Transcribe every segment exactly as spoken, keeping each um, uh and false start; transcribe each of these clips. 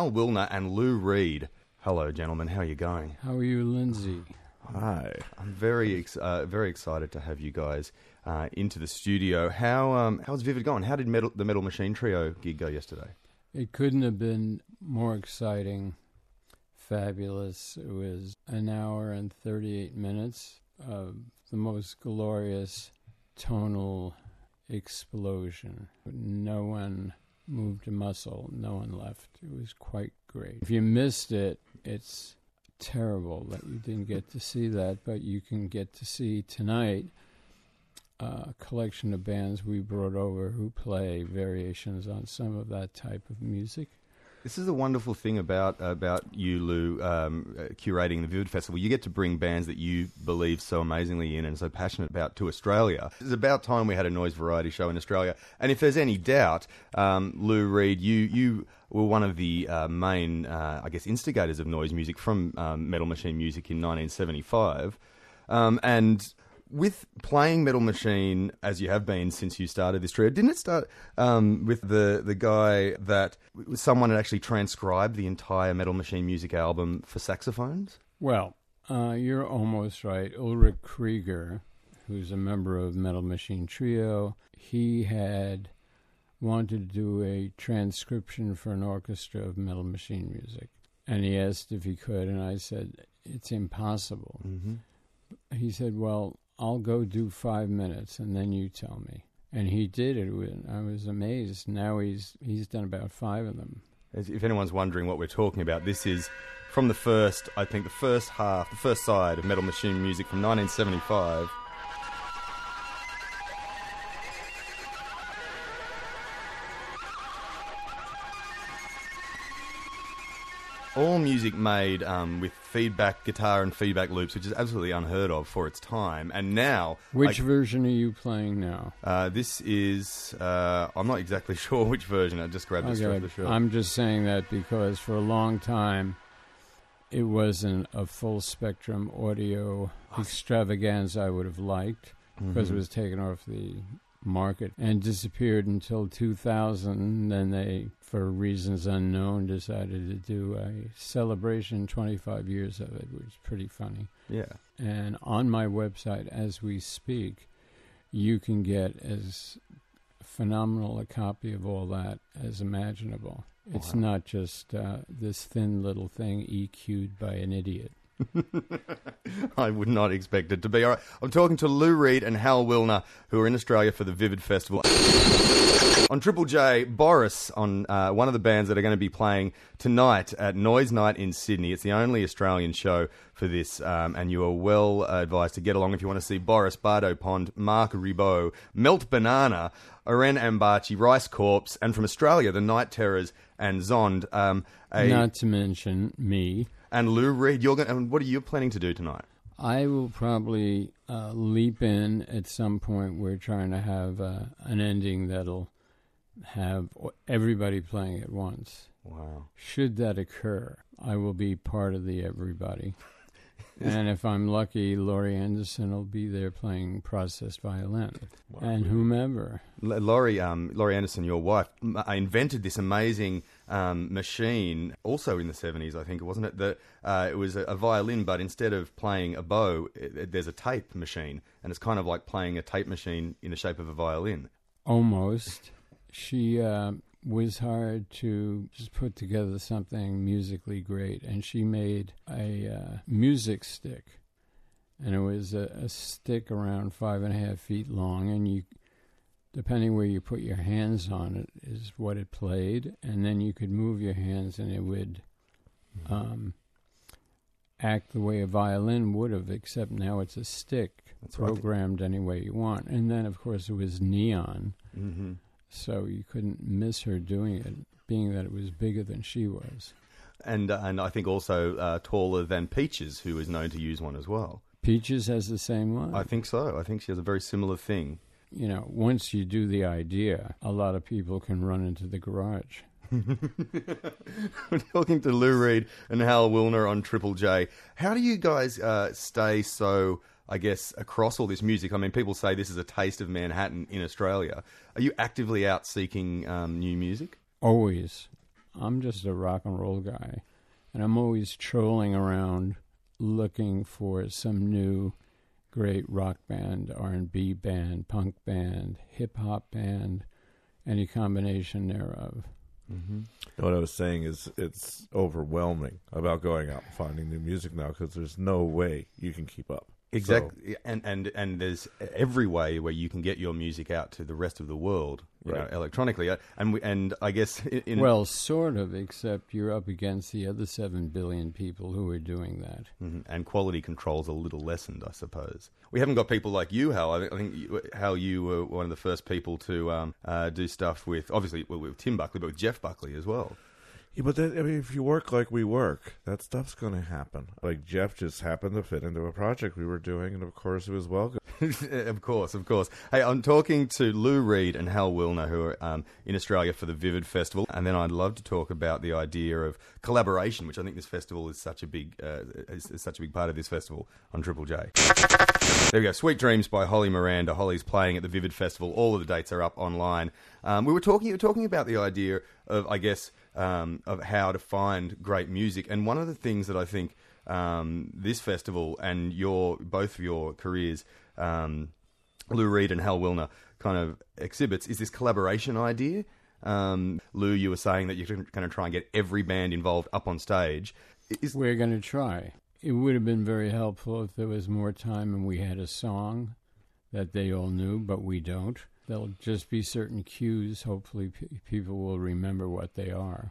Hal Wilner and Lou Reed. Hello, gentlemen. How are you going? How are you, Lindsay? Hi. I'm very ex- uh, very excited to have you guys uh, into the studio. How um, how's Vivid going? How did Metal, the Metal Machine Trio gig go yesterday? It couldn't have been more exciting, fabulous. It was an hour and thirty-eight minutes of the most glorious tonal explosion. No one moved a muscle. No one left. It was quite great. If you missed it, it's terrible that you didn't get to see that, but you can get to see tonight uh, a collection of bands we brought over who play variations on some of that type of music. This is the wonderful thing about about you, Lou, um, uh, curating the Vivid Festival. You get to bring bands that you believe so amazingly in and so passionate about to Australia. It's about time we had a noise variety show in Australia. And if there's any doubt, um, Lou Reed, you you were one of the uh, main, uh, I guess, instigators of noise music from um, Metal Machine Music in nineteen seventy-five. Um, and with playing Metal Machine, as you have been since you started this trio, didn't it start um, with the, the guy that someone had actually transcribed the entire Metal Machine Music album for saxophones? Well, uh, you're almost right. Ulrich Krieger, who's a member of Metal Machine Trio, he had wanted to do a transcription for an orchestra of Metal Machine music. And he asked if he could, and I said, it's impossible. Mm-hmm. He said, well, I'll go do five minutes, and then you tell me. And he did it. I was amazed. Now he's he's done about five of them. If anyone's wondering what we're talking about, this is from the first, I think, the first half, the first side of Metal Machine Music from nineteen seventy-five. All music made um, with feedback guitar and feedback loops, which is absolutely unheard of for its time. And now... Which like, version are you playing now? Uh, this is... Uh, I'm not exactly sure which version. I just grabbed this okay. off the shelf. I'm just saying that because for a long time, it wasn't a full-spectrum audio extravaganza I would have liked because mm-hmm. it was taken off the market and disappeared until two thousand. Then they, for reasons unknown, decided to do a celebration, twenty-five years of it, which is pretty funny. Yeah. And on my website, as we speak, you can get as phenomenal a copy of all that as imaginable. Wow. It's not just uh, this thin little thing E Q'd by an idiot. I would not expect it to be. All right, I'm talking to Lou Reed and Hal Wilner, who are in Australia for the Vivid Festival. On Triple J, Boris, on uh, one of the bands that are going to be playing tonight at Noise Night in Sydney. It's the only Australian show for this, um, and you are well uh, advised to get along if you want to see Boris, Bardo Pond, Mark Ribot, Melt Banana, Oren Ambachi, Rice Corpse, and from Australia, the Night Terrors and Zond. Um, a, Not to mention me. And Lou Reed. You're going. And what are you planning to do tonight? I will probably uh, leap in at some point. We're trying to have uh, an ending that'll have everybody playing at once. Wow. Should that occur, I will be part of the everybody. And if I'm lucky, Laurie Anderson will be there playing processed violin. Wow. And whomever. L- Laurie, um, Laurie Anderson, your wife, m- invented this amazing um, machine, also in the seventies, I think, wasn't it? That uh, it was a, a violin, but instead of playing a bow, it, it, there's a tape machine. And it's kind of like playing a tape machine in the shape of a violin. Almost. She uh, was hired to just put together something musically great, and she made a uh, music stick, and it was a, a stick around five and a half feet long, and you, depending where you put your hands on it, is what it played, and then you could move your hands, and it would um, act the way a violin would have, except now it's a stick. That's programmed right. Any way you want, and then of course it was neon. Mm-hmm. So you couldn't miss her doing it, being that it was bigger than she was. And uh, and I think also uh, taller than Peaches, who is known to use one as well. Peaches has the same one? I think so. I think she has a very similar thing. You know, once you do the idea, a lot of people can run into the garage. We're talking to Lou Reed and Hal Wilner on Triple J. How do you guys uh, stay so... I guess, across all this music? I mean, people say this is a taste of Manhattan in Australia. Are you actively out seeking um, new music? Always. I'm just a rock and roll guy, and I'm always trolling around looking for some new great rock band, R and B band, punk band, hip-hop band, any combination thereof. Mm-hmm. What I was saying is it's overwhelming about going out and finding new music now because there's no way you can keep up. Exactly, So, and, and and there's every way where you can get your music out to the rest of the world, you Right. know, electronically. And we, and I guess in, in Well, sort of, except you're up against the other seven billion people who are doing that. Mhm. And quality control's a little lessened, I suppose. We haven't got people like you, Hal. I think you, Hal, you were one of the first people to um, uh, do stuff with, obviously, with Tim Buckley, but with Jeff Buckley as well. yeah, but that, I mean, if you work like we work, that stuff's going to happen. Like Jeff just happened to fit into a project we were doing, and of course it was welcome. Of course, of course. Hey, I'm talking to Lou Reed and Hal Wilner, who are um, in Australia for the Vivid Festival, and then I'd love to talk about the idea of collaboration, which I think this festival is such a big, uh, is, is such a big part of this festival on Triple J. There we go. Sweet Dreams by Holly Miranda. Holly's playing at the Vivid Festival. All of the dates are up online. Um, we were talking, you were talking about the idea of, I guess, um, of how to find great music, and one of the things that I think um, this festival and your both of your careers. Um, Lou Reed and Hal Wilner kind of exhibits is this collaboration idea. Um, Lou, you were saying that you're going to try and get every band involved up on stage. Is, We're going to try. It would have been very helpful if there was more time and we had a song that they all knew, but we don't. There'll just be certain cues. Hopefully p- people will remember what they are.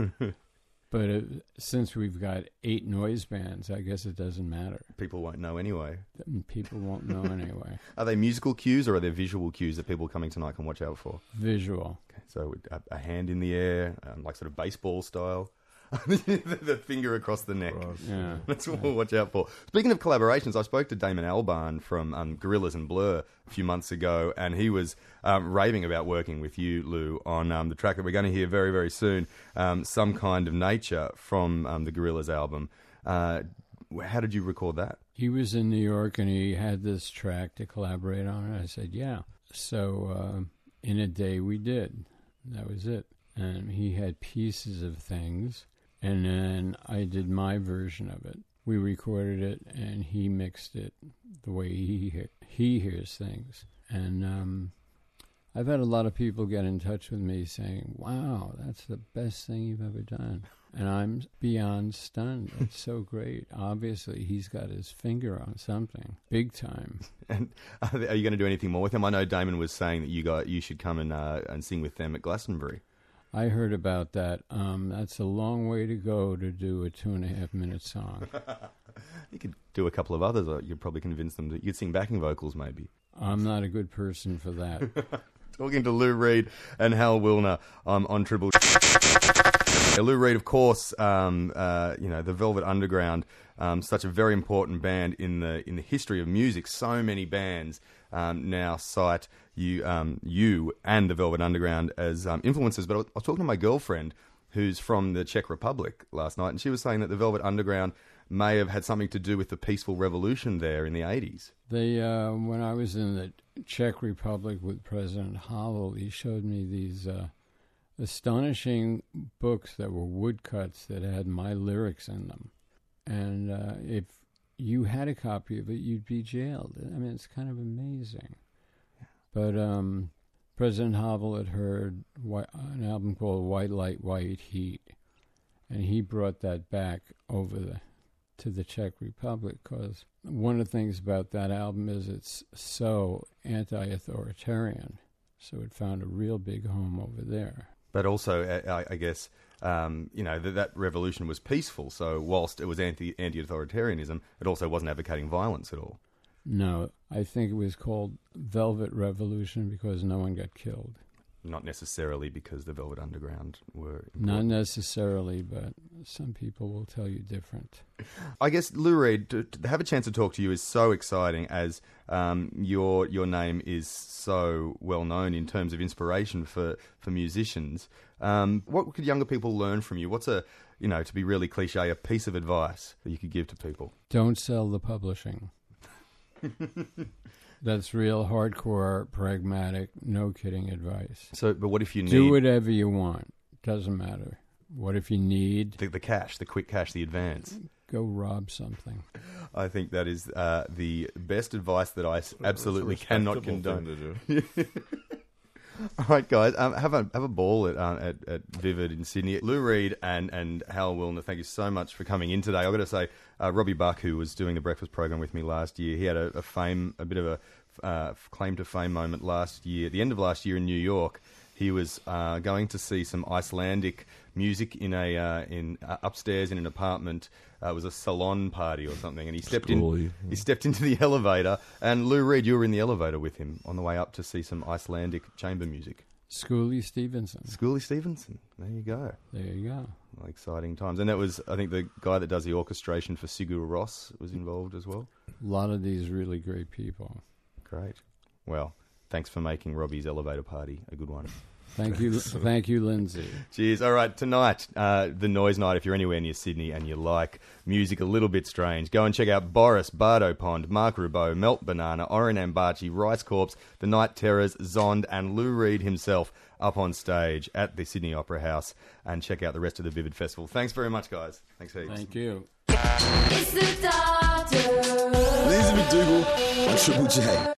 But uh, since we've got eight noise bands, I guess it doesn't matter. people won't know anyway. People won't know anyway. Are they musical cues or are they visual cues that people coming tonight can watch out for? Visual. Okay, so a, a hand in the air, um, like sort of baseball style. the, the finger across the neck. Gross. Yeah. That's what we'll watch out for. Speaking of collaborations, I spoke to Damon Albarn from um, Gorillaz and Blur a few months ago, and he was um, raving about working with you, Lou, on um, the track that we're going to hear very, very soon, um, Some Kind of Nature from um, the Gorillaz album. Uh, how did you record that? He was in New York and he had this track to collaborate on it. I said, yeah. So uh, in a day we did. That was it. And he had pieces of things. And then I did my version of it. We recorded it, and he mixed it the way he he hears things. And um, I've had a lot of people get in touch with me saying, wow, that's the best thing you've ever done. And I'm beyond stunned. It's so great. Obviously, he's got his finger on something, big time. And are you going to do anything more with him? I know Damon was saying that you got you should come and uh, and sing with them at Glastonbury. I heard about that. Um, that's a long way to go to do a two and a half minute song. You could do a couple of others. Or you'd probably convince them that you'd sing backing vocals, maybe. I'm not a good person for that. Talking to Lou Reed and Hal Wilner um, on Triple J. Lou Reed, of course, um, uh, you know, the Velvet Underground, um, such a very important band in the in the history of music. So many bands um, now cite you, um, you and the Velvet Underground as um, influences. But I was, I was talking to my girlfriend, who's from the Czech Republic, last night, and she was saying that the Velvet Underground may have had something to do with the peaceful revolution there in the eighties. They, uh, when I was in the Czech Republic with President Havel, he showed me these uh, astonishing books that were woodcuts that had my lyrics in them. And uh, if you had a copy of it, you'd be jailed. I mean, it's kind of amazing. Yeah. But um, President Havel had heard white, an album called White Light, White Heat, and he brought that back over the to the Czech Republic, because one of the things about that album is it's so anti-authoritarian, so it found a real big home over there. But also, I, I guess, um, you know, that, that revolution was peaceful, so whilst it was anti, anti-authoritarianism, it also wasn't advocating violence at all. No, I think it was called Velvet Revolution because no one got killed. Not necessarily because the Velvet Underground were important. Not necessarily, but some people will tell you different. I guess, Lou Reed, to, to have a chance to talk to you is so exciting, as um, your your name is so well known in terms of inspiration for, for musicians. Um, what could younger people learn from you? What's a, you know, to be really cliche, a piece of advice that you could give to people? Don't sell the publishing. That's real hardcore, pragmatic, no kidding advice. So, but what if you need... Do whatever you want. Doesn't matter. What if you need? The, the cash, the quick cash, the advance. Go rob something. I think that is uh, the best advice that I s- absolutely It's a cannot respectable condone. thing to do. All right, guys, um, have a have a ball at, um, at at Vivid in Sydney. Lou Reed and and Hal Wilner, thank you so much for coming in today. I've got to say, uh, Robbie Buck, who was doing the breakfast program with me last year, he had a, a fame, a bit of a uh, claim to fame moment last year. At the end of last year in New York, he was uh, going to see some Icelandic music in a uh, in uh, upstairs in an apartment. Uh, it was a salon party or something, and he stepped Schooly. in. He stepped into the elevator, and Lou Reed, you were in the elevator with him on the way up to see some Icelandic chamber music. Schoolie Stevenson. Schoolie Stevenson. There you go. There you go. Well, exciting times. And that was, I think, the guy that does the orchestration for Sigur Rós was involved as well. A lot of these really great people. Great. Well, thanks for making Robbie's elevator party a good one. Thank you, thank you, Lindsay. Cheers. All right, tonight, uh, the Noise Night. If you're anywhere near Sydney and you like music a little bit strange, go and check out Boris, Bardo Pond, Mark Ribot, Melt Banana, Oren Ambachi, Rice Corps, The Night Terrors, Zond, and Lou Reed himself up on stage at the Sydney Opera House. And check out the rest of the Vivid Festival. Thanks very much, guys. Thanks heaps. Thank you. It's the doctor. Lindsay McDougall on Triple J.